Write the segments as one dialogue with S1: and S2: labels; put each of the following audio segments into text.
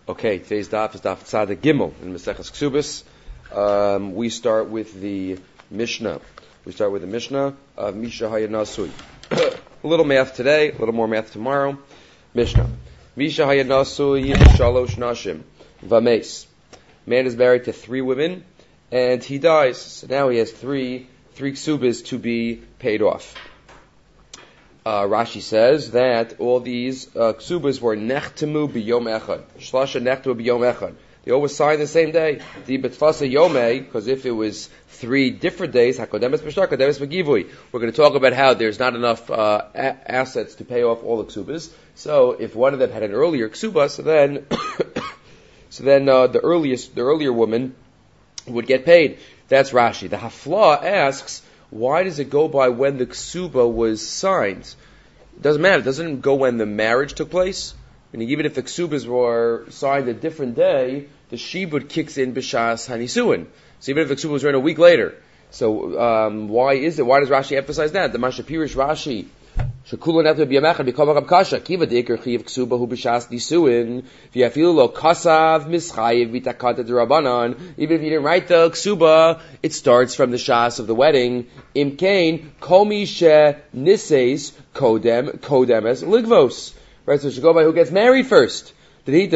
S1: Okay, today's daf is daf Tzaddik Gimel in Maseches Ksubis. We start with the Mishnah. We start with the Mishnah of Misha Hayanasui. A little math today, a little more math tomorrow. Mishnah. Misha Hayanasui Shalosh Nashim Vames. Man is married to 3 women, and he dies. So now he has three Ksubis to be paid off. Rashi says that all these ksubas were nechtemu b'yom echad. Shlasha nechtemu b'yom echad. They always signed the same day. The betfasa yomei, because if it was 3 different days, hakodemes b'shtar, hakodemes b'givui. We're going to talk about how there's not enough assets to pay off all the ksubas. So if one of them had an earlier ksuba, so then the earlier woman would get paid. That's Rashi. The Hafla asks, why does it go by when the ksuba was signed? It doesn't matter. It doesn't go when the marriage took place. Meaning, even if the ksubas were signed a different day, the shibud kicks in b'shas hanisuin. So even if the ksuba was written a week later. So why is it? Why does Rashi emphasize that? The Mashapirish Rashi. Shekula netu b'yamechad b'kol rab kasha kiva deikar chiv ksuba hu b'shas nisuin v'yafilu lo kasav mischayiv v'takata d'rabanan. Even if you didn't write the ksuba, it starts from the shas of the wedding. Imkain komi she nises kodemes ligvos. Right, so it should go by who gets married first. You're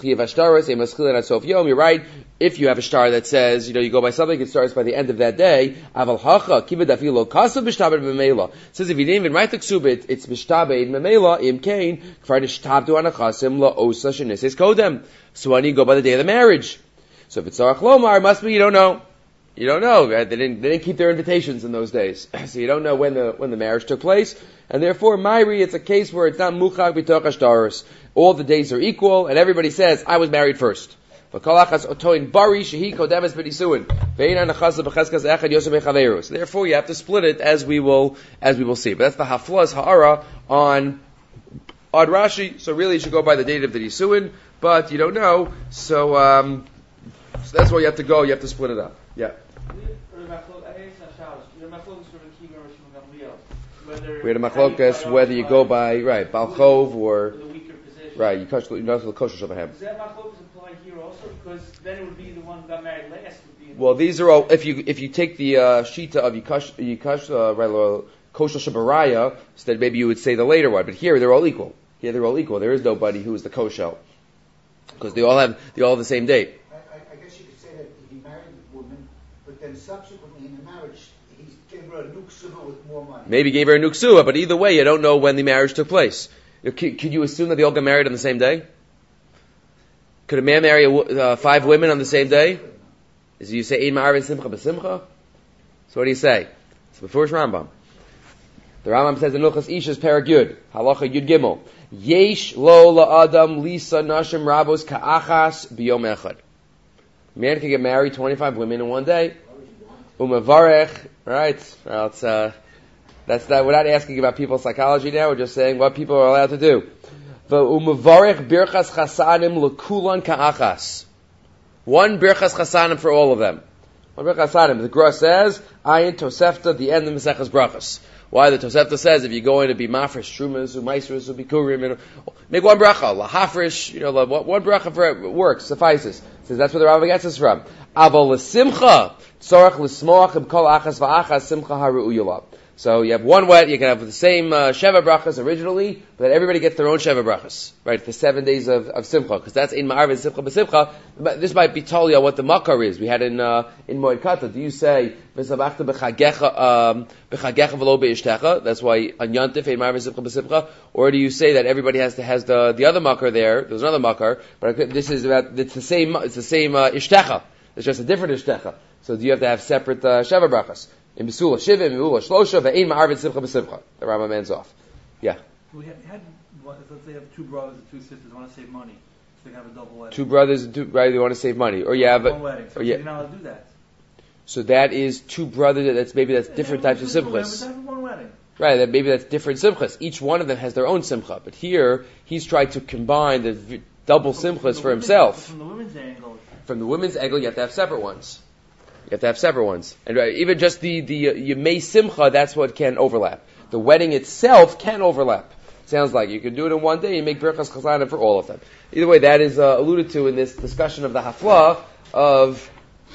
S1: right. If you have a star that says, you go by something, it starts by the end of that day. It says if you didn't even write the ksubit, it's mishtabed memela imkain kvar anachasim la osa shenises kodem. So when you go by the day of the marriage. So if it's Sarach Lomar, it must be you don't know. You don't know. Right? They didn't keep their invitations in those days, so you don't know when the marriage took place. And therefore, Mairi, it's a case where it's not muchak b'toch hashtaros. All the days are equal, and everybody says, I was married first. So therefore, you have to split it as we will see. But that's the Hafla's Ha'ara on Rashi. So really, you should go by the date of the Nisuin, but you don't know. So that's where you have to go. You have to split it up. Yeah. We had a machlokas whether you go by balchov or right. You know the kosher shabbahem.
S2: Does that machlokas apply here also? Because then it would be the one who got married last.
S1: Well, these are all. If you take the shita of yikash kosher shabbaraya, so then maybe you would say the later one. But here they're all equal. There is nobody who is the kosher because they all have the same date.
S3: I guess you could say that he married a woman, but then subsequently in the marriage he gave her a nuksuba with more money.
S1: Maybe gave her a nuksuba, but either way, you don't know when the marriage took place. Could you assume that they all got married on the same day? Could a man marry 5 women on the same day? Is you say ein ma'arvin simcha b'simcha? So what do you say? It's the first Rambam. The Rambam says in Ilchos Ishas Perek Yud, Halacha Yud Gimel, Yesh lo la'adam lisa nashim rabos ka'achas b'yom echad. A man can get married 25 women in one day. Umavarech, right? Well, it's that's that. We're not asking about people's psychology now. We're just saying what people are allowed to do. Umavarech birchas chasanim lekulan ka'achas. One birchas chasanim for all of them. One birchas chasanim. The Gra says, Ayin Tosefta, the end of Maseches Brachas. Why the Tosefta says if you're going to be mafresh, trumas, umaisrus, ubikurim, make one bracha, lahafresh, one bracha for works suffices. Says that's where the Rambam gets us from. Aval l'simcha, tzorach l'smoach b'kol achas v'achas simcha haru'uyula. So you have one wet, you can have the same Sheva brachas originally, but then everybody gets their own Sheva brachas, right? The 7 days of Simcha, because that's in Ma'arvin Simcha b'Simcha. This might be Talia what the Makar is. We had in Moed Kata. Do you say V'sabachta b'chagecha v'lo be'ishtecha? That's why on Yantif in Ma'arvin Simcha b'Simcha. Or do you say that everybody has the other Makar there? There's another Makar, but this is it's the same ishtecha. It's just a different ishtecha. So do you have to have separate Sheva brachas? In Besula Shivim, in Besula Shlosha, ve'ein ma'arvin simcha b'simcha. The Rambam ends off. Yeah.
S2: We had let's say they have 2 brothers and 2 sisters who want to save money, so they can have a double wedding.
S1: 2 brothers and 2 they want to save money, or you have
S2: one wedding. So you're not allowed to do that.
S1: So that is 2 brothers. That's different types of simchas.
S2: One wedding.
S1: Right. Maybe that's different simchas. Each one of them has their own simcha, but here he's tried to combine the double simchas for himself.
S2: From the women's
S1: angle, you have to have separate ones. And even just the Yemei Simcha, that's what can overlap. The wedding itself can overlap. Sounds like you could do it in one day and make Birchas Chazana for all of them. Either way, that is alluded to in this discussion of the Hafla of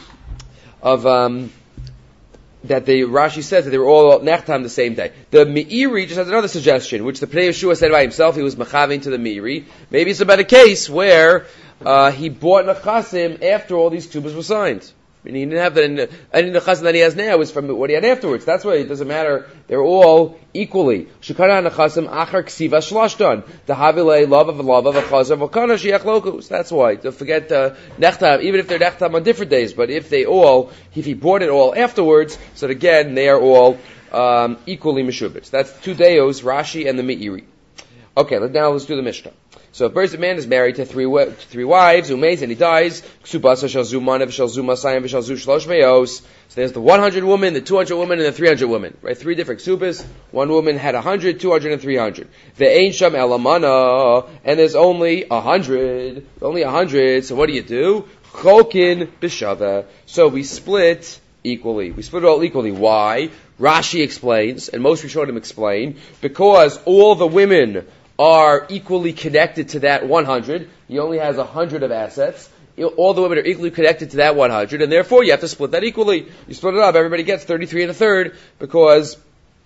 S1: that the Rashi says that they were all nechtam the same day. The Meiri just has another suggestion, which the Pnei Yeshua said by himself. He was machavin to the Meiri. Maybe it's about a case where he bought nechasim after all these ktubas were signed. I mean, he didn't have that. Any nechasim that he has now is from what he had afterwards. That's why it doesn't matter. They're all equally. Shekana nechasim achar ksiva shlashtan. The havile love of chazav v'kana shiach lokus. That's why. Don't forget nechtam. Even if they're nechtam on different days, but if he bought it all afterwards, so again they are all equally meshubitz. That's two deos, Rashi and the Meiri. Okay, let's do the Mishnah. So if a man is married to three wives, umeis, and he dies, ksubasa shall zu manav shall zu masayim shall zu shlosh meos. So there's the 100 woman, the 200 woman, and the 300 women. Right? Three different ksubas. One woman had 100, 200, and 300. Ve'ein sham elamana, and there's only 100. Only 100. So what do? Chokin b'shava. So we split equally. We split it all equally. Why? Rashi explains, and most Rishonim explain, because all the women are equally connected to that 100. He only has 100 of assets. All the women are equally connected to that 100, and therefore you have to split that equally. You split it up, everybody gets 33 and a third, because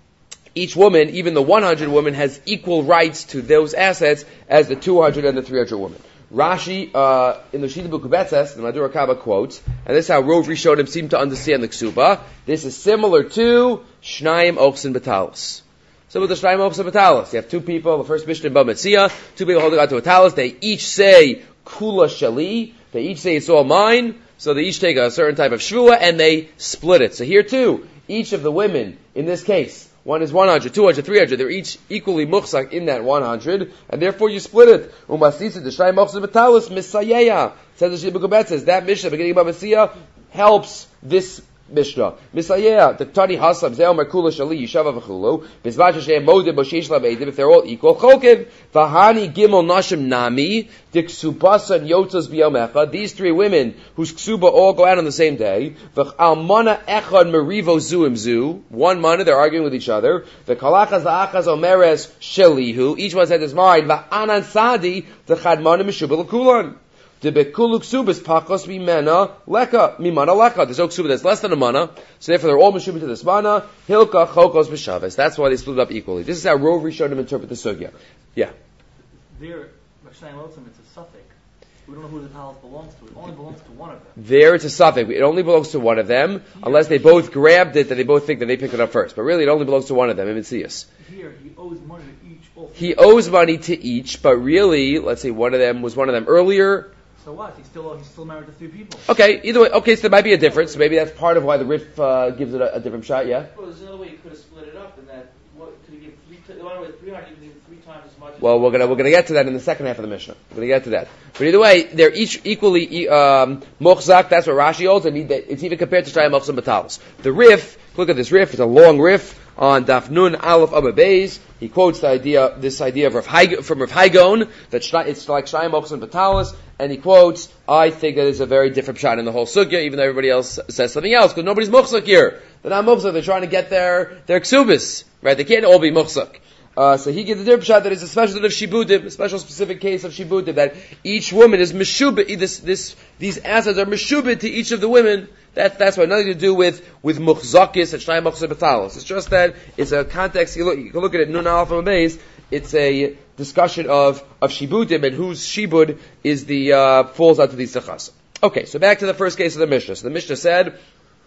S1: each woman, even the 100 woman, has equal rights to those assets as the 200 and the 300 women. Rashi, in the Shita Bukubetzes, the Madura Kaba quotes, and this is how Rov Rishonim seem to understand the Ksuba, this is similar to Shnayim Ochsen Batalos. So with the Shnayim Ochsen Batalos, you have two people, the first Mishnah in Bamitzia, two people holding on to a talis, they each say Kula Shali, they each say it's all mine, so they each take a certain type of shvua and they split it. So here too, each of the women, in this case, one is 100, 200, 300, they're each equally muchzak in that 100, and therefore you split it. Umasisa, the Shnayim Ochsen Batalos, Misayeya, says the Shita Bukubetzes, that Mishnah, beginning of Bamitzia, helps this Mishnah. Misayeh, the Tani Hasam, Zeh Omer Kula Shali, Yishava V'chulu, Bizvat Hashem Modim, Boshesh Lav if they're all equal, Chokiv, Vahani Gimel Nashim Nami, Diksubasa and Yotzas B'yom Echad, these three women, whose ksuba all go out on the same day, V'almana Echad Merivo Zuim Zu, one mana, they're arguing with each other, V'kalachas V'achaz Omeres Shelihu, each one said his mind, V'anan Sadi, the Chadmana Meshubel Kulan. The bekuluk subas pakos mimana leka mimana leka. There's no ksuba that's less than a mana, so therefore they're all meshubah to this mana. Hilka chokos b'shaves. That's why they split it up equally. This is how Rov Rishonim interpret the sugya. Yeah.
S2: There, Rashi Lotzim, it's a suffix. We don't know who the talis belongs to. It only belongs to one of them.
S1: There, it's a suffix. It only belongs to one of them, unless they both grabbed it, that they both think that they picked it up first. But really, it only belongs to one of them.
S2: Here, he owes money to each.
S1: He owes money to each, but really, let's say one of them earlier.
S2: So what? He's still married to three people.
S1: Okay, either way, so there might be a difference. Maybe that's part of why the Rif gives it a different shot, yeah?
S4: Well, there's another way you could have split it up, and that, could he give the one with 300, you can give 3 times as much.
S1: Well, we're gonna get to that in the second half of the Mishnah. We're gonna get to that. But either way, they're each equally mochzak. That's what Rashi holds. And it's even compared to Shnayim Ochsen Batalos. The Rif, look at this Rif. It's a long Rif on Daf Nun Aleph Amud Beis. He quotes this idea of from Rav Haigon that it's like Shnayim Ochsen Batalos, and he quotes, I think that is a very different shot in the whole sugya, even though everybody else says something else, because nobody's muchzak here. They're not muchzak. They're trying to get their ksubis, right? They can't all be muchzak. So he gives a different shot that is a special of shibudim, a special specific case of shibudim, that each woman is meshubit. These assets are meshubit to each of the women. That's why nothing to do with muchzakis and Shnayim Ochsen Batalos. It's just that it's a context. You can look at it. Nun Aleph Amud Beis. It's a discussion of shibudim and whose shibud is falls out to these sechas. Okay, so back to the first case of the Mishnah. So the Mishnah said,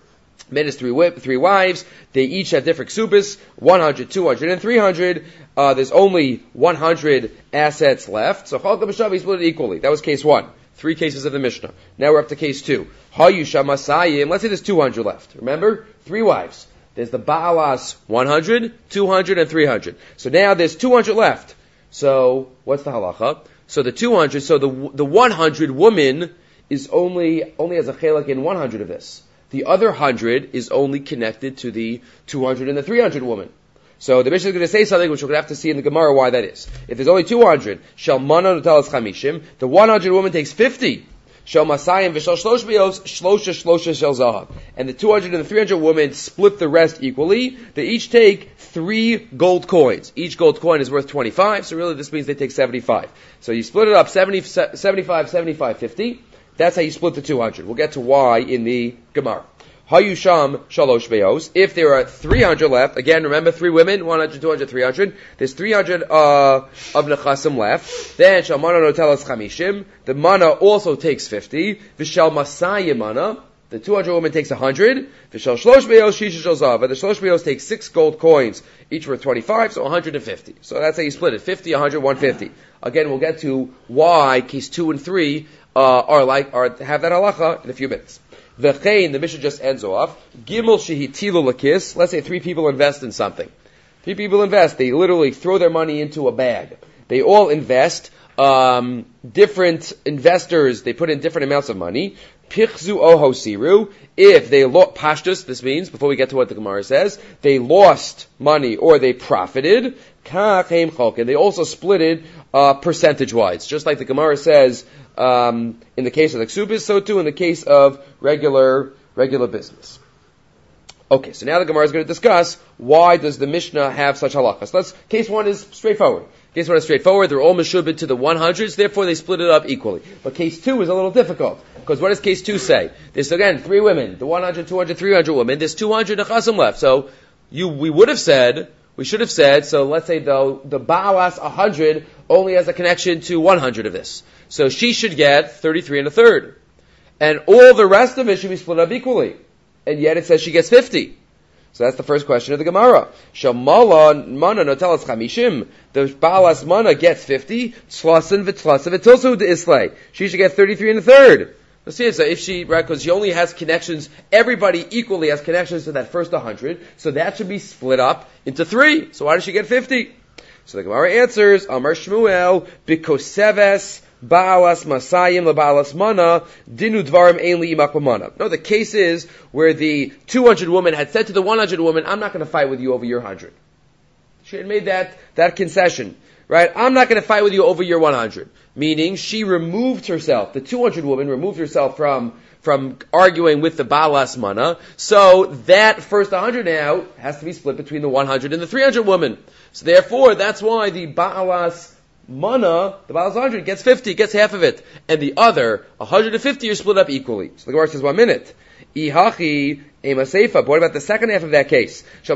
S1: men has three wives. They each have different ksubas, 100, 200, and 300. There's only 100 assets left. So Chalka B'Shav, he split it equally. That was case 1. 3 cases of the Mishnah. Now we're up to case 2. Hayusha Masayim. Let's say there's 200 left. Remember? 3 wives. There's the Baalas 100, 200, and 300. So now there's 200 left. So what's the halacha? So the 200, so the 100 woman is only has a chelak in 100 of this. The other 100 is only connected to the 200 and the 300 woman. So the Mishnah is going to say something which we're going to have to see in the Gemara why that is. If there's only 200, shall mana nutalas chamishim, the 100 woman takes 50. shel masayim v'shel shlosh beos, shlosha shel zahav. And the 200 and the 300 women split the rest equally. They each take 3 gold coins. Each gold coin is worth 25, so really this means they take 75. So you split it up 75, 75, 50. That's how you split the 200. We'll get to why in the Gemara. Hayusham shalosh beos. If there are 300 left, again, remember 3 women, 100, 200, 300. There's 300 of nechasim left. Then shal mana notelas chamishim. The mana also takes 50. V'shal masayim mana. The 200 woman takes 100. V'shal shlosh beos shisha shal zav. The shlosh beos takes 6 gold coins, each worth 25, so 150. So that's how you split it: 50, 100, 150. Again, we'll get to why case 2 and 3 have that halacha in a few minutes. The Mishnah just ends off. Gimel shehitilu lakis. Let's say 3 people invest in something. 3 people invest. They literally throw their money into a bag. They all invest. Different investors, they put in different amounts of money. Pichzu oho siru. If they lost pashtus, this means, before we get to what the Gemara says, they lost money or they profited. Kachem chalken. They also split it percentage-wise. Just like the Gemara says, in the case of the ksubis, so too in the case of regular business. Okay, so now the Gemara is going to discuss why does the Mishnah have such halachas. Case 1 is straightforward. Case 1 is straightforward. They're all meshubed to the 100s, therefore they split it up equally. But case 2 is a little difficult, because what does case 2 say? There's again 3 women, the 100, 200, 300 women. There's 200 nechasim left. So we should have said, so let's say though the Ba'alas 100 only has a connection to 100 of this. So she should get 33 and a third. And all the rest of it should be split up equally. And yet it says she gets 50. So that's the first question of the Gemara. Shamala mana notelas chamishim. The Ba'alas mana gets 50. Tzlasin v'tzlasin v'tilsu de'islay. She should get 33 and a third. Let's see it. So if she, right, because she only has connections, everybody equally has connections to that first 100. So that should be split up into 3. So why does she get 50? So the Gemara answers, Amar Shmuel, bikoseves ba'alas masayim leba'alas mana, dinu dvarim ein li'imak b'mana. No, the case is where the 200 woman had said to the 100 woman, I'm not going to fight with you over your 100. She had made that concession, right? I'm not going to fight with you over your 100. Meaning, she removed herself, the 200 woman removed herself from arguing with the Ba'alas mana, so that first 100 now has to be split between the 100 and the 300 woman. So therefore, that's why the Ba'alas mana, the Ba'alas 100 gets 50, gets half of it, and the other 150 are split up equally. So the Gemara says, 1 minute. Ihachi ema seifa. But what about the second half of that case? The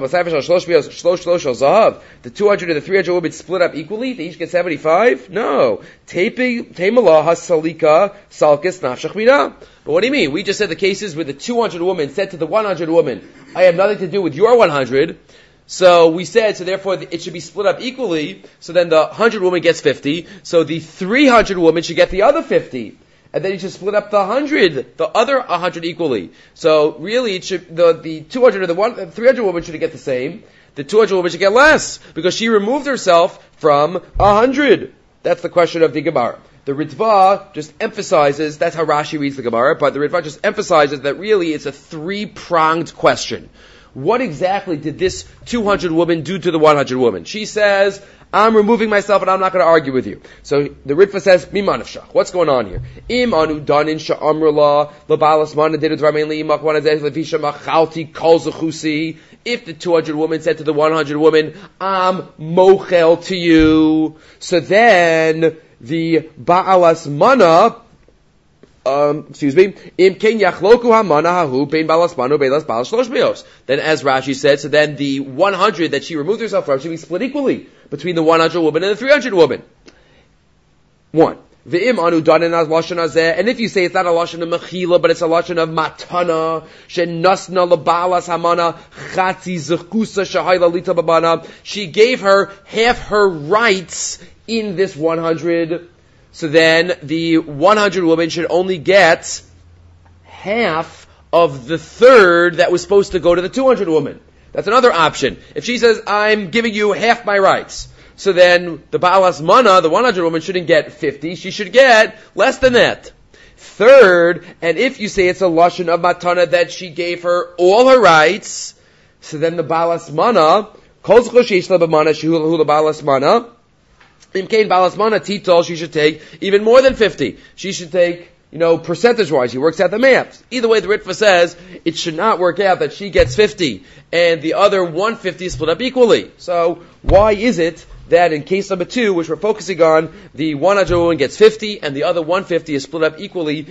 S1: 200 and the 300 women split up equally. They each get 75. No. Teimala hasalika salkis nafshach mina. But what do you mean? We just said the cases where the 200 woman said to the 100 woman, "I have nothing to do with your 100." So we said, so therefore it should be split up equally. So then the 100 woman gets 50. So the 300 woman should get the other 50. And then you should split up the other 100 equally. So really, it should, the 200 or the 300 woman should get the same. The 200 woman should get less, because she removed herself from 100. That's the question of the Gemara. The Ritva just emphasizes, that's how Rashi reads the Gemara, but the Ritva just emphasizes that really it's a 3-pronged question. What exactly did this 200 woman do to the 100 woman? She says, I'm removing myself and I'm not going to argue with you. So the Ritva says, Mimanavshach. What's going on here? Im anu danin sha'amrula labalas mana dedu dvarmein li'imak wanazeh levisha machalti kol zechusi. If the 200 woman said to the 100 woman, I'm mochel to you, so then the ba'alas mana, Im ken yachloku hamana hahu bein balas manu beilas balas shlosh beos. Then as Rashi said, so then the 100 that she removed herself from should be split equally between the 100 woman and the 300 woman. 1. V'im anu danin az lashon hazeh, and if you say it's not a lashon of mechila, but it's a lashon of matana, shenasna lebalas hamana chatzi zekusa shahayla lita babana, she gave her half her rights in this 100. So then the 100 woman should only get half of the third that was supposed to go to the 200 woman. That's another option. If she says, I'm giving you half my rights, so then the Ba'alas Mana, the 100 woman, shouldn't get 50. She should get less than that. Third, and if you say it's a lashon of matana that she gave her all her rights, so then the Ba'alas Mana, kol zechus sheish la b'mana shehu la Ba'alas Mana, Im kain Ba'alas Mana titol, she should take even more than 50. She should take, percentage-wise. He works out the math. Either way, the Ritva says it should not work out that she gets 50 and the other 150 is split up equally. So why is it that in case number 2, which we're focusing on, the 100 woman gets 50 and the other 150 is split up equally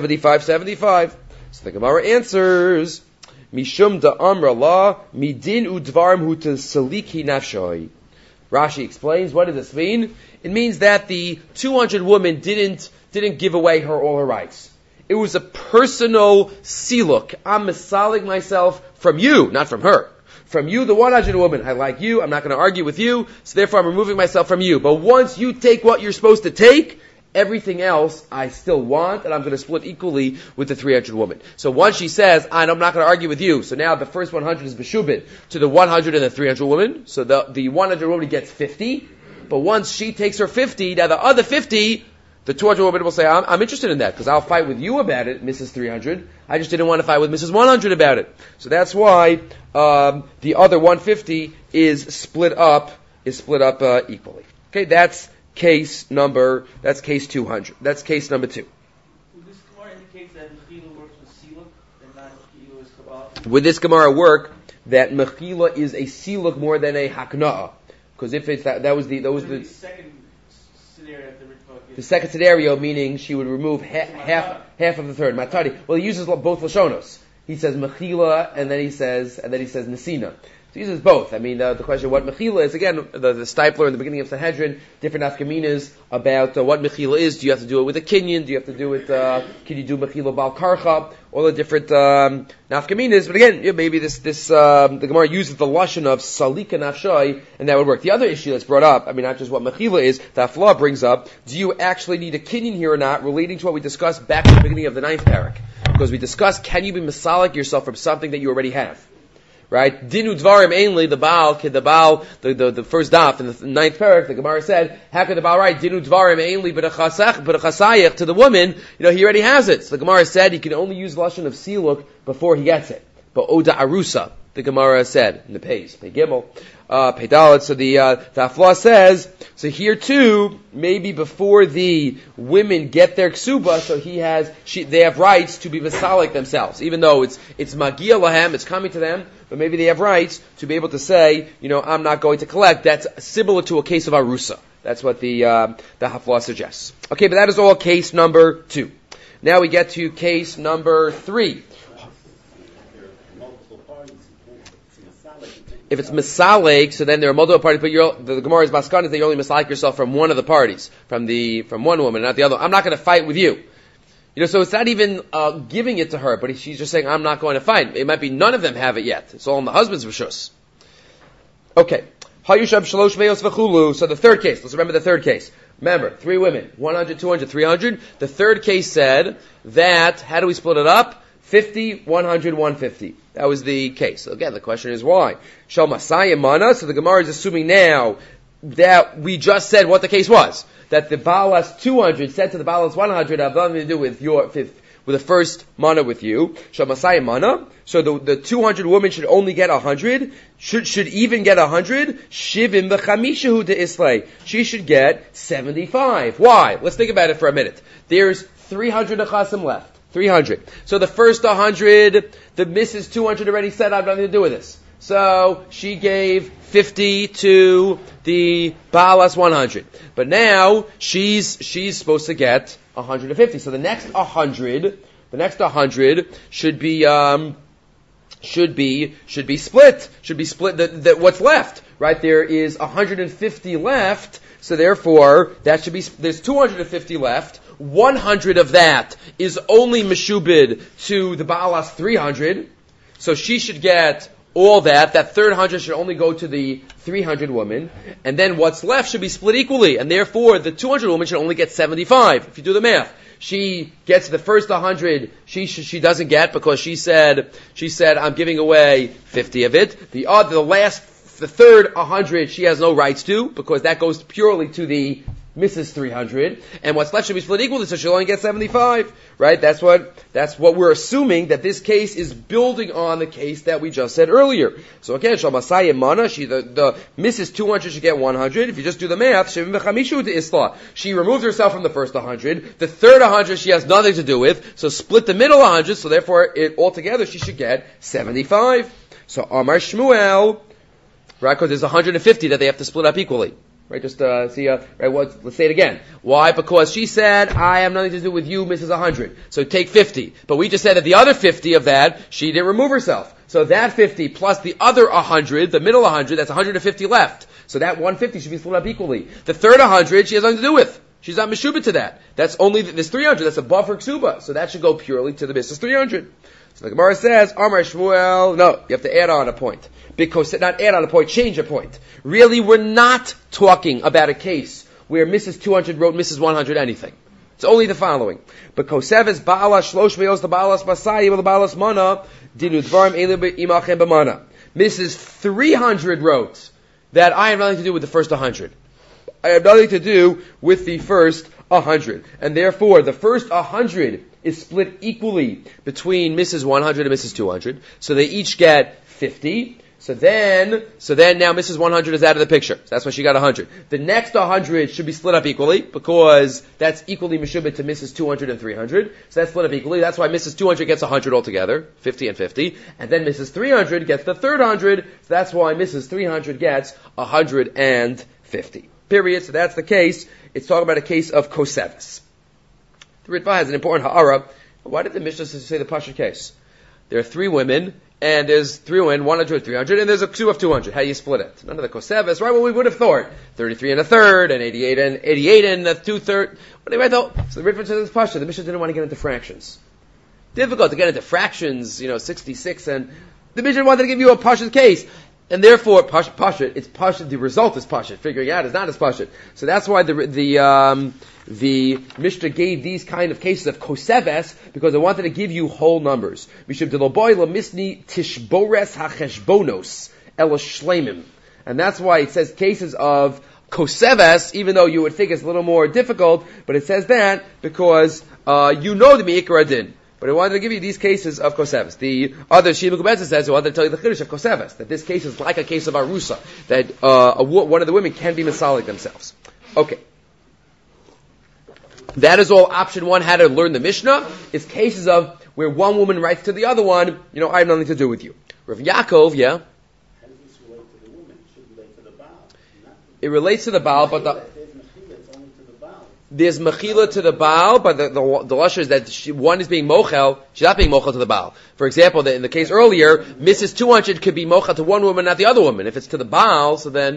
S1: 75-75? So the Gemara answers, Mishum da amra la midin udvarm hu saliki nafshoi. Rashi explains, what does this mean? It means that the 200 woman didn't give away all her rights. It was a personal siluk. I'm misalik myself from you, not from her. From you, the 100 woman. I like you. I'm not going to argue with you. So therefore, I'm removing myself from you. But once you take what you're supposed to take, everything else I still want, and I'm going to split equally with the 300 woman. So once she says, I'm not going to argue with you, so now the first 100 is beshubin to the 100 and the 300 woman. So the 100 woman gets 50. But once she takes her 50, now the other 50, the 200 woman will say, I'm interested in that, because I'll fight with you about it, Mrs. 300. I just didn't want to fight with Mrs. 100 about it. So that's why the other 150 is split up equally. Okay, that's case 200. That's case number 2.
S4: Would this Gemara indicate that Mechila works with Siluk and not Mechila is Kabbalah?
S1: Would this Gemara work that Mechila is a Siluk more than a Hakna'ah? Because if it's that was the
S4: second scenario that the Ritva gives.
S1: The second scenario, meaning she would remove half of the third. Matari. Well, he uses both Lashonos. He says Mechila, and then he says Nesina. So he uses both. I mean, the question of what Mechila is, again, the Stipler in the beginning of Sanhedrin, different nafkaminas about what Mechila is. Do you have to do it with a kinyan? Do you have to do it, can you do Mechila Bal Karcha? All the different nafkaminas. But again, maybe the Gemara uses the Lashon of Salika Nafshai, and that would work. The other issue that's brought up, I mean, not just what Mechila is, that Flaw brings up, do you actually need a kinyan here or not, relating to what we discussed back at the beginning of the 9th parak? Because we discussed, can you be Masalik yourself from something that you already have? Right? Dinu dvarim ainly the Baal, the first daf in the 9th parak, the Gemara said, how could the Baal write Dinu dvarim ainly but a chasayach to the woman? He already has it. So the Gemara said he can only use lashon of siluk before he gets it. But oda arusa, the Gemara said in the Pei Gimel, Pei Dalet. So the Afla says, so here too, maybe before the women get their ksuba, so they have rights to be vasalik themselves, even though it's magia lahem, it's coming to them, but maybe they have rights to be able to say, I'm not going to collect. That's similar to a case of arusa. That's what the Hafla suggests. Okay, but that is all case number 2. Now we get to case number 3. If it's misalik, so then there are multiple parties, but the Gemara's maskan is that you only misalik yourself from one of the parties, from one woman, not the other. I'm not going to fight with you. So it's not even giving it to her, but she's just saying, I'm not going to fight. It might be none of them have it yet. It's all in the husband's rishus. Okay. Hayushab shalosh veos v'chulu. So the third case, let's remember the third case. Remember, 3 women, 100, 200, 300. The third case said that, how do we split it up? 50, 100, 150. That was the case. So again, the question is why? Shal Masayim Mana. So the Gemara is assuming now that we just said what the case was. That the Baal has 200 said to the Baal has 100, I have nothing to do with with the first mana with you. Shal Masayim Mana. So the 200 women should only get 100. Should even get 100. Shivim b'chamishahu de islay. She should get 75. Why? Let's think about it for a minute. There's 300 achasim left. 300. So the first 100, the Mrs. 200 already said, I have nothing to do with this. So she gave 50 to the Baalas 100. But now she's supposed to get 150. So the next 100 should be split. Should be split. What's left, right? There is 150 left. So therefore, there's 250 left. 100 of that is only meshubid to the Baalas 300. So she should get all that. That third 100 should only go to the 300 woman. And then what's left should be split equally. And therefore, the 200 woman should only get 75. If you do the math. She gets the first 100, she doesn't get because she said, I'm giving away 50 of it. The third 100 she has no rights to because that goes purely to the Mrs. 300, and what's left should be split equally, so she'll only get 75, right? That's what we're assuming, that this case is building on the case that we just said earlier. So again, Shalmasaya Mana, the Mrs. 200 should get 100. If you just do the math, she removed herself from the first 100. The third 100 she has nothing to do with, so split the middle 100, so therefore altogether she should get 75. So Amar Shmuel, right, because there's 150 that they have to split up equally. Right, just see, right, let's say it again. Why? Because she said, I have nothing to do with you, Mrs. 100. So take 50. But we just said that the other 50 of that, she didn't remove herself. So that 50 plus the other 100, the middle 100, that's 150 left. So that 150 should be split up equally. The third 100, she has nothing to do with. She's not meshubah to that. That's only this 300, that's above her ksuba. So that should go purely to the Mrs. 300. So the Gemara says, Amar Shmuel, no, you have to add on a point. Because, not add on a point, change a point. Really, we're not talking about a case where Mrs. 200 wrote Mrs. 100 anything. It's only the following. Bekoseves ba'ala shlosh ve'os the ba'alas basayim the ba'alas mana dinu dvarim elim imachem b'mana. Mrs. 300 wrote that I have nothing to do with the first 100. I have nothing to do with the first 100. And therefore, the first 100 is split equally between Mrs. 100 and Mrs. 200. So they each get 50. So then now Mrs. 100 is out of the picture. So that's why she got 100. The next 100 should be split up equally, because that's equally meshubah to Mrs. 200 and 300. So that's split up equally. That's why Mrs. 200 gets 100 altogether, 50 and 50. And then Mrs. 300 gets the third 100. So that's why Mrs. 300 gets 150. Period. So that's the case. It's talking about a case of Koseves. The Ritva has an important ha'ara. Why did the Mishnah say the Pasha case? There are 3 women, and there's 3 women, 100, 300, and there's a ksu of 200. How do you split it? None of the Koseves, right? Well, we would have thought 33 and a third, and 88 and a 2/3. Anyway, though, so the Ritva says it's Pasha. The Mishnah didn't want to get into fractions. Difficult to get into fractions, 66, and the Mishnah wanted to give you a Pasha's case. And therefore, Pasha, it's Pasha, the result is Pasha. Figuring out is not as Pasha. So that's why the Mishnah gave these kind of cases of Koseves, because they wanted to give you whole numbers. Mishum deloboy lamisni tishbores hacheshbonos elashleimim. And that's why it says cases of Koseves, even though you would think it's a little more difficult, but it says that because, the Me'ikar Adin. But I wanted to give you these cases of Koseves. The other Shima Kubetza says, I wanted to tell you the Chiddush of Koseves, that this case is like a case of Arusa, that one of the women can be Masalik themselves. Okay. That is all option 1, how to learn the Mishnah, is cases of where one woman writes to the other one, I have nothing to do with you. Rav Yaakov, yeah?
S5: How does this relate to the woman? It should relate to the Baal.
S1: It relates to the Baal, but there's mechila to the Baal, but the Lashon is that one is being mochel, she's not being mochel to the Baal. For example, in the case earlier, Mrs. 200 could be mochel to one woman, not the other woman. If it's to the Baal, so then...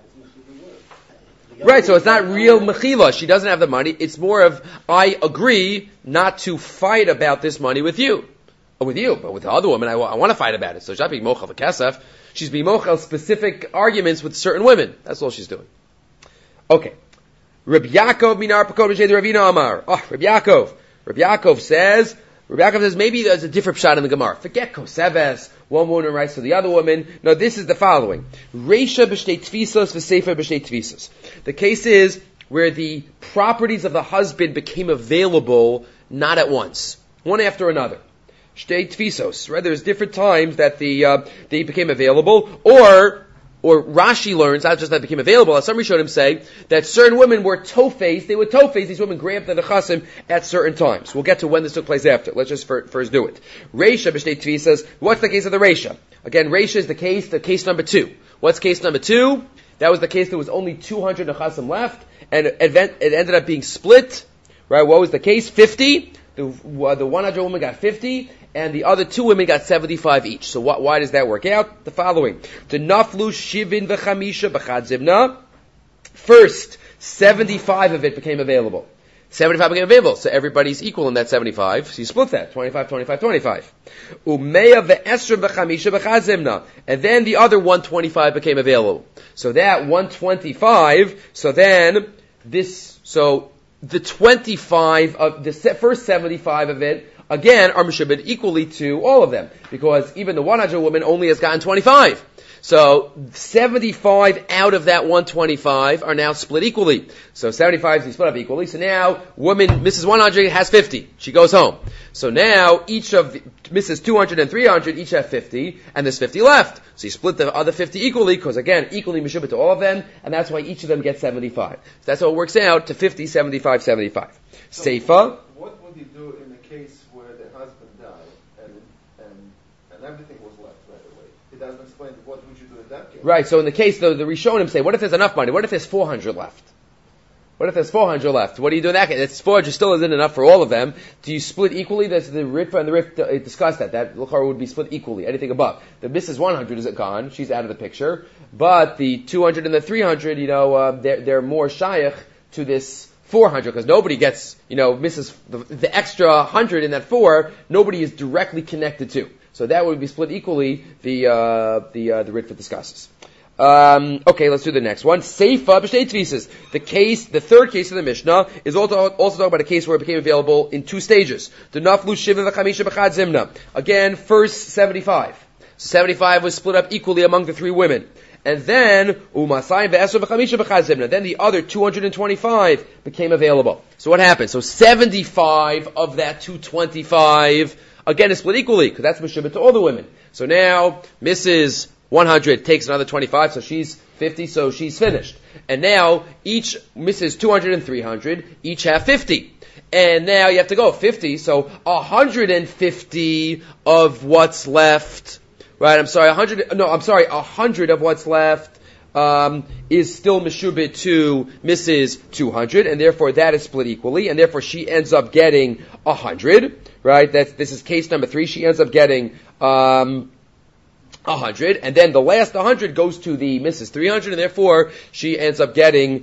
S1: Right, so it's not real mechila. She doesn't have the money. It's more of, I agree not to fight about this money with you. Or with you, but with the other woman, I want to fight about it. So she's not being mochel for kesef. She's being mochel specific arguments with certain women. That's all she's doing. Okay. Rabbi Yaakov minar pakod b'shed Ravina Amar. Rabbi Yaakov says maybe there's a different shot in the Gemara. Forget Koseves. One woman writes to the other woman. No, this is the following. Reisha b'shtei tfisos v'sefer b'shtei tfisos. The case is where the properties of the husband became available not at once, one after another. Shtei tfisos, right? There's different times that they became available, or Rashi learns, not just that became available, as some Rishonim say, that certain women were toe-faced, these women grabbed the nechasim at certain times. We'll get to when this took place after. Let's just first do it. Reisha b'shtei tvisas, what's the case of the Reisha? Again, Reisha is the case number 2. What's case number 2? That was the case there was only 200 nechasim left, and it ended up being split, right? What was the case? 50. The 100 woman got 50, and the other 2 women got 75 each. So why does that work out? The following. The naflu shivin v'chamisha b'chad zimna. First, 75 of it became available. 75 became available, so everybody's equal in that 75. So you split that. 25, 25, 25. Umeya ve'esra b'chamisha b'chad zimna. And then the other 125 became available. So that 125, the 25 of the first 75 of it, again, are meshubed equally to all of them. Because even the 100 woman only has gotten 25. So 75 out of that 125 are now split equally. So 75 is split up equally. So now Mrs. 100 has 50. She goes home. So now each of Mrs. 200 and 300 each have 50, and there's 50 left. So you split the other 50 equally, because again, equally meshubah to all of them, and that's why each of them gets 75. So that's how it works out to 50, 75, 75.
S6: So
S1: Seifa.
S6: What would you do in the case where the husband died and everything was left right away? He doesn't explain what would you do in that case.
S1: Right, so in the case, the Rishonim say, what if there's enough money? What if there's 400 left? What if there's 400 left? What do you do in that case? It's 400 still isn't enough for all of them. Do you split equally? That's the Ritva and the Rif discussed that. That Luchar would be split equally. Anything above. The Mrs. 100 isn't gone. She's out of the picture. But the 200 and the 300, they're more shaykh to this 400, because nobody gets, Mrs. The extra 100 in that 4, nobody is directly connected to. So that would be split equally, the Ritva discusses. Okay, let's do the next one. Seifa b'shtei tvises. The third case of the Mishnah is also talking about a case where it became available in 2 stages. The naflu shiva v'chamisha b'chad zimna. Again, first 75. 75 was split up equally among the 3 women. And then, umasayim v'esra v'chamisha b'chad zimna. Then the other 225 became available. So what happened? So 75 of that 225, again, is split equally, because that's meshubah to all the women. So now, Mrs. 100 takes another 25, so she's 50, so she's finished. And now, each Mrs. 200 and 300, each have 50. And now you have to go 50, so 150 of what's left, right, 100 of what's left, is still meshubit to Mrs. 200, and therefore that is split equally, and therefore she ends up getting 100, right? This is case number 3. She ends up getting, 100, and then the last 100 goes to the Mrs. 300, and therefore she ends up getting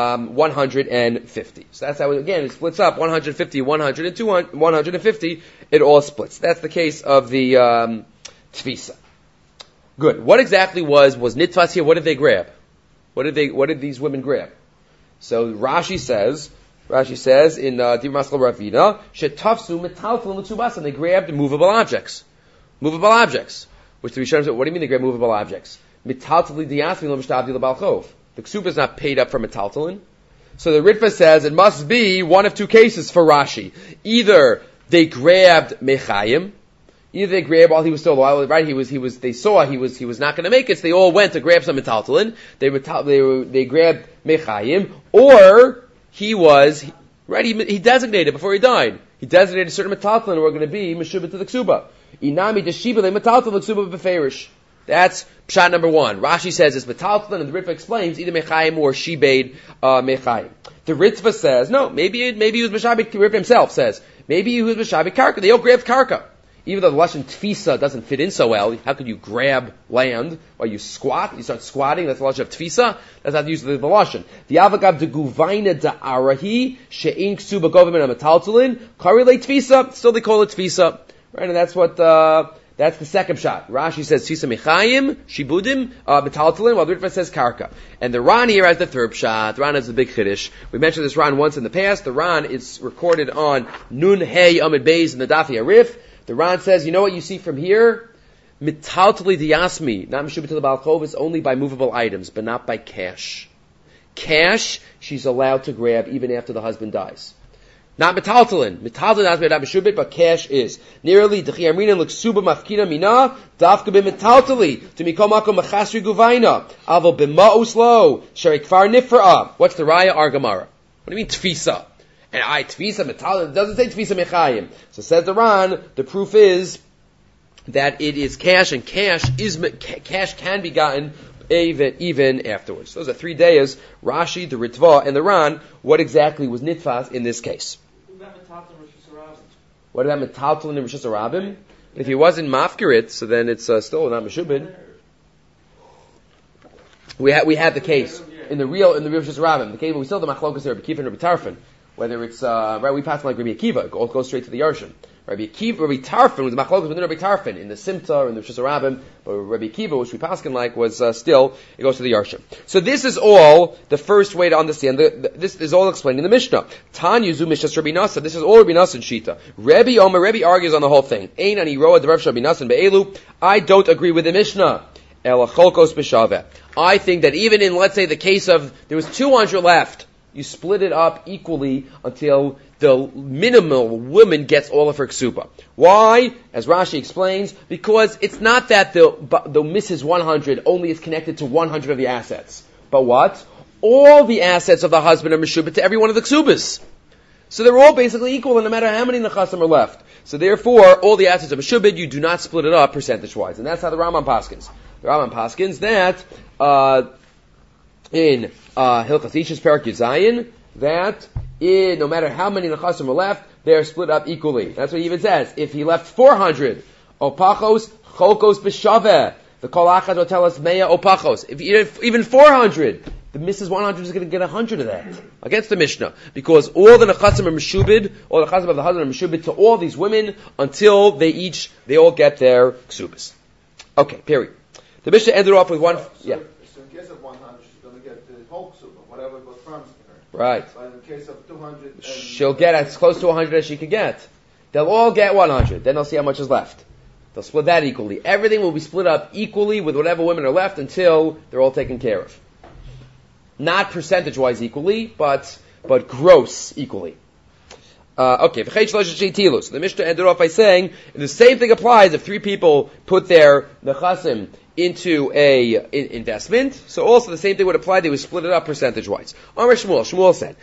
S1: 150. So that's how, again, it splits up 150, 100, and 200, 150. It all splits. That's the case of the Tfisa. Good. What exactly was nitfas here? What did they grab? What did these women grab? So Rashi says in Dibur Maskal Ravina, Shetafsu metaltal l'tzubas, they grabbed movable objects. Which the Rishonim said, what do you mean they grab movable objects? Metaltalin diasmi lo mishtabdi lebalchov. The ksuba is not paid up for metaltalin. So the Ritva says it must be one of 2 cases for Rashi. Either they grabbed mechayim, either they grabbed while he was still alive, right? They saw he was not going to make it, so they all went to grab some metaltalin. They grabbed mechayim, or he designated before he died. He designated certain metaltalin who were going to be meshubah to the ksuba. Inami deshiba le metaltalin l'ksuba b'ferish. That's pshat number 1. Rashi says it's metaltalin, and the Ritva explains either mechayim or shibed mechayim. The Ritva says no. Maybe he was meshabik. The Ritva himself says maybe he was meshabik karka. They all grabbed karka. Even though the lashon tfisa doesn't fit in so well, how could you grab land while you squat? You start squatting. That's the lashon of tfisa. That's not usually the lashon. The avagav de guvaina da arahi she'in ksuba govim and metaltalin kari le tfisa. Still they call it tfisa. Right, and that's that's the second shot. Rashi says Tfisa Mechayim, Shibudim, Metaltalin, while the Ritva says Karka. And the Ran here has the third shot. The Ran has the big Chiddush. We mentioned this Ran once in the past. The Ran is recorded on Nun Hey Amid Beis in the Dafi Arif. The Ran says, you know what you see from here? Metaltali Diasmi, not Meshubah to the Balchov, is only by movable items, but not by cash. Cash, she's allowed to grab even after the husband dies. Not metaltalin. Metaltalin has not meshubit, but cash is. Nearly d'chiyamrinan l'ksuba mafkina mina dafka b'metaltali to mikomakom machasri guvaina avo b'ma'uslo sherik far nifra'a. What's the raya? Our Gemara. What do you mean tfisa? And tfisa metaltalin, it doesn't say tfisa mechayim. So says the Ran, the proof is that it is cash, and cash can be gotten even afterwards. Those are 3 days. Rashi, the Ritva, and the Ran. What exactly was nitfas in this case? What about metaltalin and Rishus Harabim? If he wasn't mafkirit, so then it's still not meshubin. We had the case in the real Rishus Harabim. The case we still have the machlokas there, Rabbi Akiva and Rabbi Tarfon. Whether it's right, we pass like Rabbi Akiva, goes straight to the Yarshin. Rabbi Tarfon was machlokas within Rabbi Tarfon in the Simta and the Rishus Harabim, but Rabbi Akiva, which we paskin like, was still it goes to the Yarshin. So this is all the first way to understand. This is all explained in the Mishnah. Tan Yuzu Mishas Rabbi Nassan. This is all Rabbi Nassan Shita. Rabbi argues on the whole thing. Ein ani roa d'Rav Rabbi Nassan be'elu. I don't agree with the Mishnah. Ela cholkos b'shaveh. I think that even in, let's say, the case of there was 200 left, you split it up equally until the minimal woman gets all of her ksuba. Why? As Rashi explains, because it's not that the Mrs. 100 only is connected to 100 of the assets. But what? All the assets of the husband are meshubit to every one of the ksubas. So they're all basically equal, no matter how many nechasim are left. So therefore, all the assets are meshubit, you do not split it up percentage-wise. And that's how the Rambam paskins. The Rambam paskins that, in Hilchas Ishus Perak Yuzayin, that no matter how many nechasim are left, they are split up equally. That's what he even says. If he left 400, opachos, cholkos b'shaveh. The Kol Achad will tell us mea opachos. If even 400, the Mrs. 100 is going to get 100 of that against the Mishnah, because all the nechasim are meshubid, all the nechasim of the husband are meshubid to all these women until they all get their ksubas. Okay, period. The Mishnah ended off with one.
S6: So in case of 100, she's going to get the whole ksuba, whatever was promised to her.
S1: Right.
S6: But in case of 200,
S1: she'll get as close to 100 as she could get. They'll all get 100. Then they'll see how much is left. They'll split that equally. Everything will be split up equally with whatever women are left until they're all taken care of. Not percentage-wise equally, but gross equally. Okay. So the Mishnah ended off by saying the same thing applies if three people put their nechasim into a investment. So also the same thing would apply. They would split it up percentage-wise. Amar Shmuel said,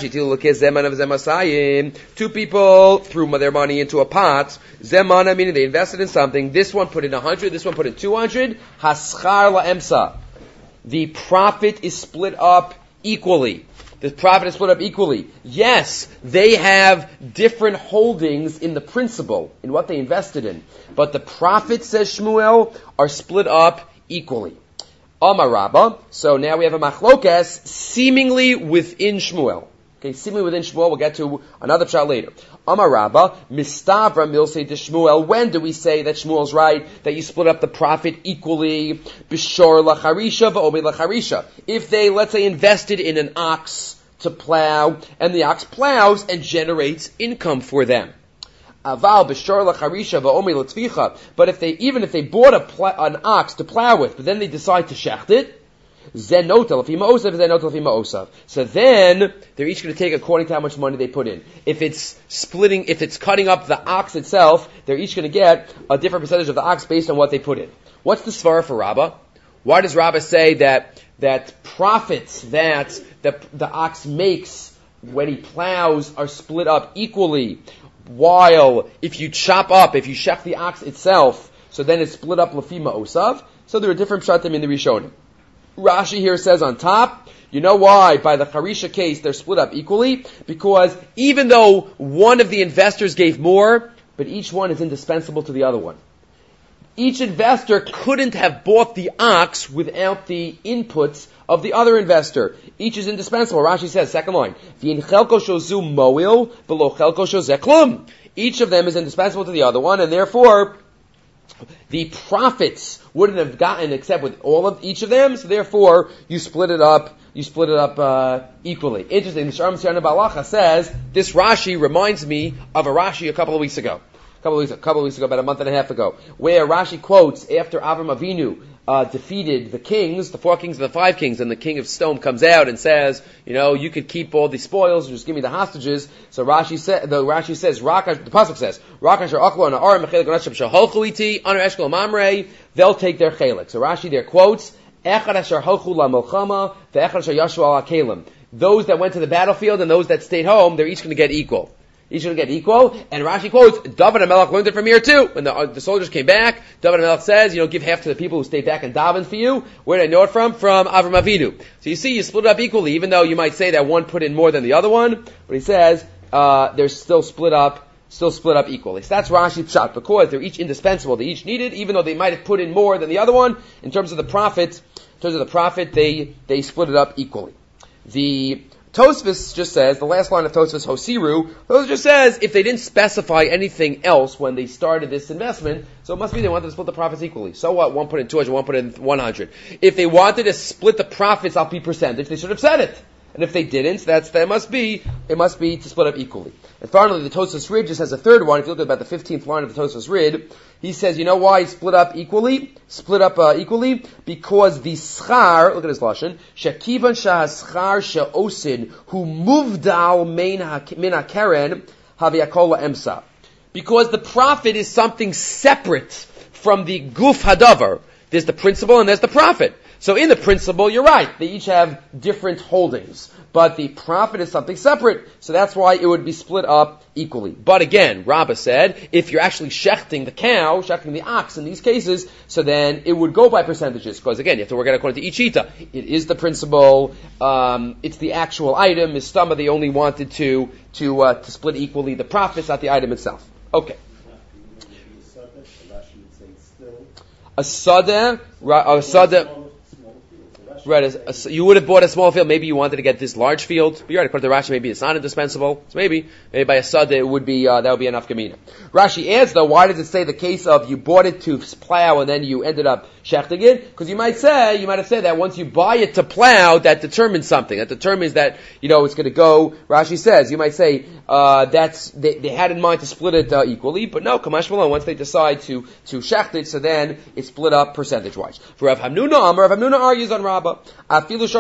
S1: two people threw their money into a pot. Zemana, meaning they invested in something. This one put in 100. This one put in 200. Haschar la'emsa. The profit is split up equally. The profit is split up equally. Yes, they have different holdings in the principal, in what they invested in. But the profits, says Shmuel, are split up equally. Amar Rabba. So now we have a machlokas seemingly within Shmuel. Okay, seemingly within Shmuel. We'll get to another pshat later. Amar Rabba, mistavra milsei de Shmuel. When do we say that Shmuel's right, that you split up the profit equally? Bishor lacharisha va'omed lacharisha. If they, let's say, invested in an ox to plow, and the ox plows and generates income for them. Aval b'shor lacharisha va'omed l'tvicha. But if they bought an ox to plow with, but then they decide to shecht it, so then they're each going to take according to how much money they put in. If it's cutting up the ox itself, they're each going to get a different percentage of the ox based on what they put in. What's the svara for Rabbah? Why does Rabbah say that profits that the ox makes when he plows are split up equally, while if you shech the ox itself, so then it's split up lefima osav? So there are different pshatim in the Rishonim. Rashi here says on top, you know why? By the Harisha case, they're split up equally, because even though one of the investors gave more, but each one is indispensable to the other one. Each investor couldn't have bought the ox without the inputs of the other investor. Each is indispensable. Rashi says, second line, each of them is indispensable to the other one, and therefore the profits wouldn't have gotten except with each of them, so therefore you split it up equally. Interesting, the Sharm Siyana Balacha says, this Rashi reminds me of a Rashi a couple of weeks ago, about a month and a half ago, where Rashi quotes after Avram Avinu defeated the kings, the 4 kings and the 5 kings, and the king of Stone comes out and says, you could keep all the spoils, just give me the hostages. So the pasuk says, they'll take their chelik. So Rashi there quotes, those that went to the battlefield and those that stayed home, they're each going to get equal. Each going to get equal. And Rashi quotes, David HaMelech learned it from here too. When the soldiers came back, David HaMelech says, give half to the people who stayed back and daven for you. Where did I know it from? From Avram Avinu. So you see, you split it up equally, even though you might say that one put in more than the other one. But he says, they're still split up equally. So that's Rashi Pshat, because they're each indispensable. They each needed, even though they might have put in more than the other one. In terms of the profit, they split it up equally. The Tosfos just says, the last line of Tosfos, Hosiru, Tosfos just says, if they didn't specify anything else when they started this investment, so it must be they wanted to split the profits equally. So what? One put in 200, one put in 100. If they wanted to split the profits, I'll be percentage, they should have said it. And if they didn't, it must be to split up equally. And finally, the Tosfos Rid just has a third one. If you look at about the 15th line of the Tosfos Rid, he says, you know why split up equally? Because the schar, look at his lashon, shekivan shahaschar she'osin hu muvdal min hakeren haviakola emsa. Because the profit is something separate from the guf hadavar. There's the principle and there's the profit. So in the principle, you're right. They each have different holdings. But the profit is something separate. So that's why it would be split up equally. But again, Rabbah said, if you're actually shechting the cow, shechting the ox in these cases, so then it would go by percentages. Because again, you have to work out according to each ita. It is the principle. It's the actual item. Mistama, they only wanted to split equally the profits, not the item itself. Okay. A sadeh, right, you would have bought a small field, maybe you wanted to get this large field, but you're right, according to Rashi, maybe it's not indispensable, so maybe by a sadeh it would be, that would be enough gemina. Rashi adds though, why does it say the case of you bought it to plow and then you ended up shechting it? Because you might have said that once you buy it to plow, that determines something, that determines that, it's gonna go, Rashi says, you might say, they had in mind to split it equally, but no, Kamash Malone, once they decide to shecht it, so then it's split up percentage-wise. For Rav Hamnuna argues on Rabbah. No, even if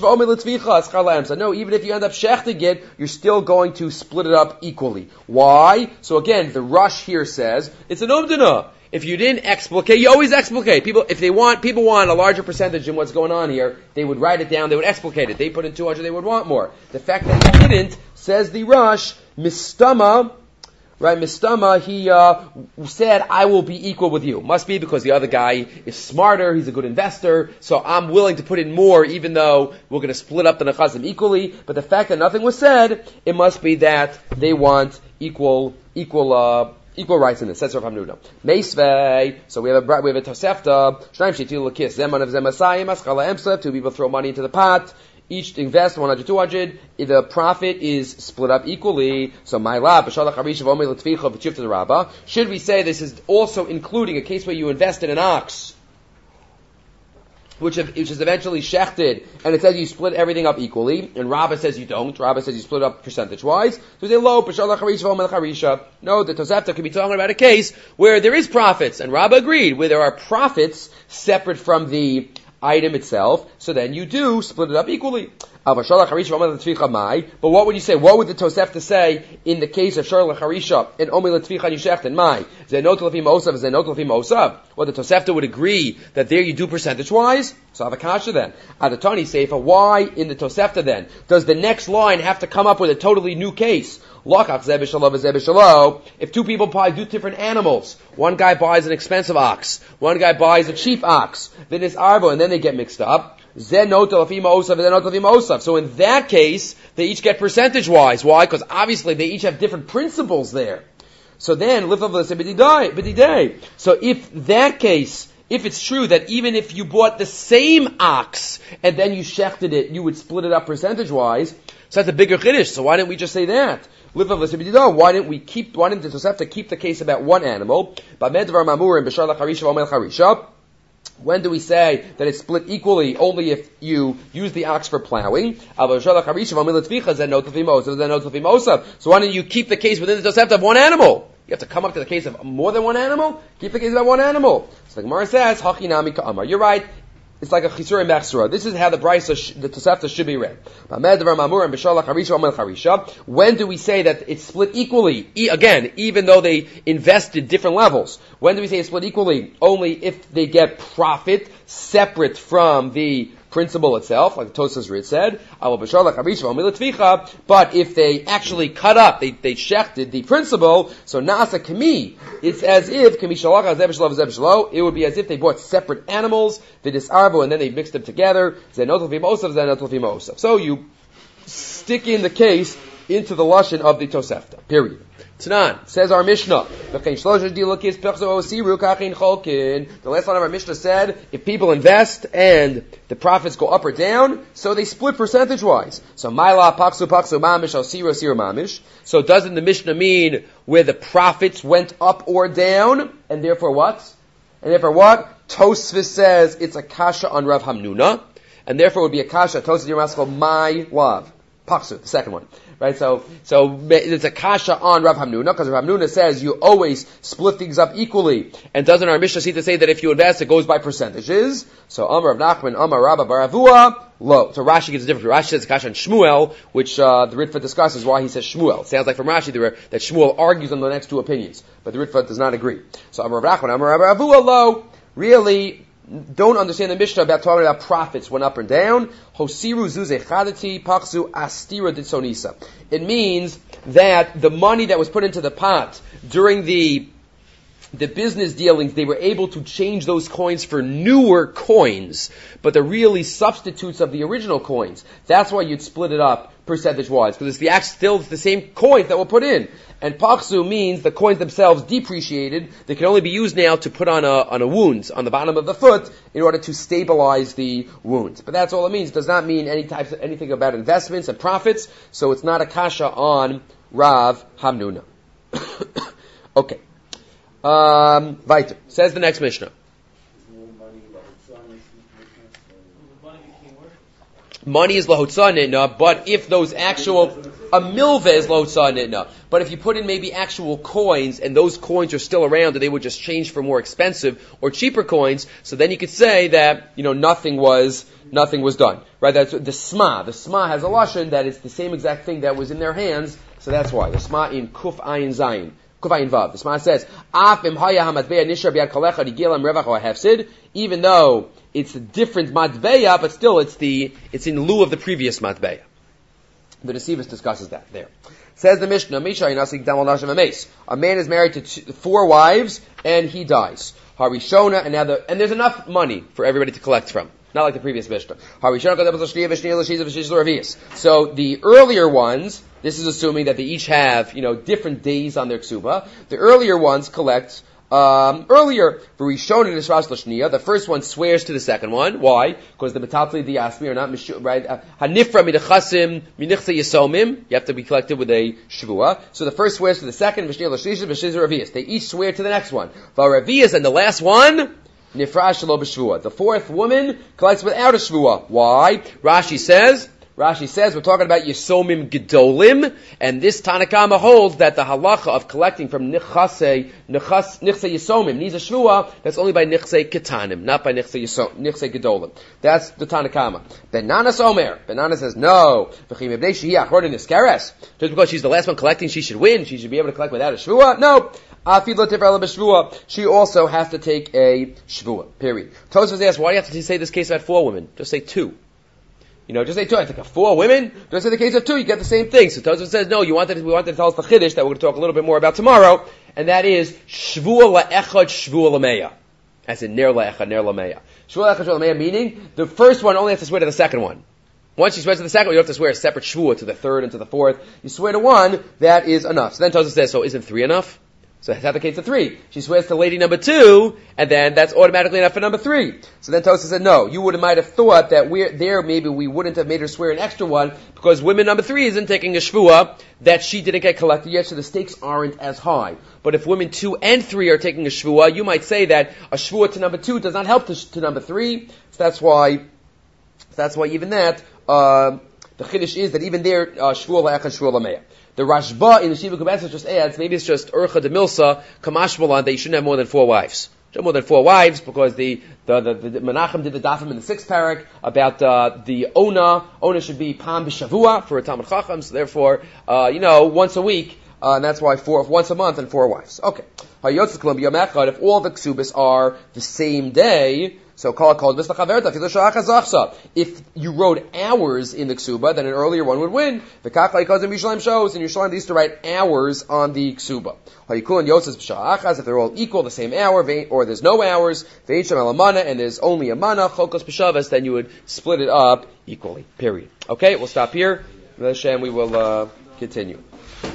S1: you end up shechting it, you're still going to split it up equally. Why? So again, the Rush here says, it's an umdana. If you didn't explicate, you always explicate. People want a larger percentage in what's going on here, they would write it down, they would explicate it. They put in 200, they would want more. The fact that he didn't, says the Rush, Mistama, he said, I will be equal with you. Must be because the other guy is smarter, he's a good investor, so I'm willing to put in more even though we're going to split up the nechazim equally. But the fact that nothing was said, it must be that they want equal rights in this. That's Rav Hamnuna. Meisvei. So we have a Tosefta. Shnaim sheitil l'kis. Zeman of zemasayim. Aschala emsa. 2 people throw money into the pot. Each invest 100, 200. The profit is split up equally. So my lab, b'shalach harish v'omei l'tvicha v'chif to the Rabbah. Should we say this is also including a case where you invest in an ox, which is eventually shechted, and it says you split everything up equally, and Rabbah says you don't. Rabbah says you split up percentage-wise. So they low, b'shalach harish v'omei l'charisha. No, the Tosefta could be talking about a case where there is profits, and Rabbah agreed, where there are profits separate from the item itself, so then you do split it up equally. But what would you say? What would the Tosefta say in the case of Shar L'Charisha and Omi L'Tvicha Yishecht and Mai? Zenot L'Fim Osav, Zenot L'Fim Osav. Well, the Tosefta would agree that there you do percentage-wise. So have a kasha then. Adatani Seifa, why in the Tosefta then does the next line have to come up with a totally new case? If 2 people buy 2 different animals, one guy buys an expensive ox, one guy buys a cheap ox, then it's arvo, and then they get mixed up. So in that case, they each get percentage-wise. Why? Because obviously they each have different principles there. So then, so if that case, if it's true that even if you bought the same ox and then you shechted it, you would split it up percentage-wise, so that's a bigger chiddush. So why didn't we just say that? Why didn't the Tosefta keep the case about one animal? When do we say that it's split equally only if you use the ox for plowing? So why don't you keep the case within the Tosefta of one animal? You have to come up to the case of more than one animal? Keep the case about one animal. So the Gemara says, Hachinami ka'amar. You're right. It's like a chisur mechsura. This is how the Tosefta should be read. When do we say that it's split equally? Again, even though they invested different levels. When do we say it's split equally? Only if they get profit separate from the principle itself, like the Tosfos Rid said. But if they actually cut up, they shechted the principle, so nasa kami, it's as if it would be as if they bought separate animals, the disarbo, and then they mixed them together. So you stick in the case into the lashon of the Tosefta. Period. Tanan, says our Mishnah. The last line of our Mishnah said, if people invest and the profits go up or down, so they split percentage-wise. So Maila, Paksu, Mamish, Al Siro, Mamish. So doesn't the Mishnah mean where the profits went up or down, and therefore what? Tosfos says it's a kasha on Rav Hamnuna. and therefore it would be a kasha. Tosas Yermaschal, my love. Paksu, the second one. Right, so it's a kasha on Rav Hamnuna, because Rav Hamnuna says you always split things up equally. And doesn't our Mishnah seem to say that if you invest, it goes by percentages? So Amar Rav Nachman, Amar Rabba Bar Avua, lo. So Rashi gives a different. Rashi says kasha on Shmuel, which the Ritva discusses why he says Shmuel. It sounds like from Rashi that Shmuel argues on the next two opinions, but the Ritva does not agree. So Amar Rav Nachman, Amar Rabba Avua, lo. Really, don't understand the Mishnah about talking about profits went up and down. Hosiru zuze chadati paksu astira ditsonisa. It means that the money that was put into the pot during the business dealings, they were able to change those coins for newer coins, but they're really substitutes of the original coins. That's why you'd split it up percentage-wise, because it's still the same coins that were put in. And paksu means the coins themselves depreciated. They can only be used now to put on a wound on the bottom of the foot in order to stabilize the wound. But that's all it means. It does not mean anything about investments and profits. So it's not a kasha on Rav Hamnuna. Okay. Weiter. Says the next Mishnah. Money is lahotza nitna, but if those a milveh is lahotza nitna. But if you put in maybe actual coins, and those coins are still around, and they would just change for more expensive or cheaper coins, so then you could say that, nothing was done. Right? That's the Sma. The Sma has a lashon that it's the same exact thing that was in their hands, so that's why. The Sma in Kuf Ayin Zayin. Kuf Ayin Vav. The Sma says, Af im haya hamatbeya nishar biad kalecha digilam revach or hefsid, even though it's a different matbeya, but still it's in lieu of the previous matbeya. The Nesivos discusses that there. Says the Mishnah, a man is married to 4 wives and he dies. Harishona, and there's enough money for everybody to collect from. Not like the previous Mishnah. So the earlier ones, this is assuming that they each have, different days on their ksuba. The earlier ones collect earlier. The first one swears to the second one. Why? Because the metatli the asmi are not right. Hanifra midachasim minichse yisomim. You have to be collected with a shvua. So the first swears to the second. They each swear to the next one. And the last one, nifrash shelo b'shvua. The fourth woman collects without a shvua. Why? Rashi says we're talking about Yisomim Gedolim, and this Tanakama holds that the halacha of collecting from Nichse Yisomim needs a shvua, that's only by Nichse Ketanim, not by Nichse Gedolim. That's the Tanakama. Benanas Omer. Benanas says, no. Just because she's the last one collecting, she should win. She should be able to collect without a shvua? No. She also has to take a shvua. Period. Tosfos asks, why do you have to say this case about 4 women? Just say 2. Just say 2. I think 4 women. Just say the case of 2. You get the same thing. So Tosfos says, no. We wanted to tell us the chiddush that we're going to talk a little bit more about tomorrow, and that is shvua la'echad shvua l'meya, as in ner la'echad ner l'meya. Shvua la'echad shvua l'meya, meaning the first one only has to swear to the second one. Once you swear to the second one, you don't have to swear a separate shvua to the third and to the fourth. You swear to one. That is enough. So then Tosfos says, so isn't 3 enough? So that's the case of 3. She swears to lady number 2, and then that's automatically enough for number 3. So then Tosfos said, no, you might have thought that maybe we wouldn't have made her swear an extra one, because women number 3 isn't taking a shvua that she didn't get collected yet, so the stakes aren't as high. But if women 2 and 3 are taking a shvua, you might say that a shvua to number 2 does not help to number 3. So that's why even that, the chiddush is that even there, shvua la'echad shvua la'meya. The Rashba in the Shiva Kubatzis just adds, maybe it's just Urcha de Milsa, Kamash Malan, that you shouldn't have more than 4 wives. Shouldn't have more than 4 wives, because the Menachem did the dafim in the 6th parak about the Ona. Ona should be Pam B'Shavua for a Talmud Chacham, so therefore, once a week, and that's why once a month and 4 wives. Okay. If all the ksubas are the same day, so if you wrote hours in the ksuba, then an earlier one would win. The because in Yerushalayim shows, in Yerushalayim they used to write hours on the ksuba. If they're all equal, the same hour, or there's no hours, and there's only a mana, then you would split it up equally. Period. Okay, we'll stop here. We will continue.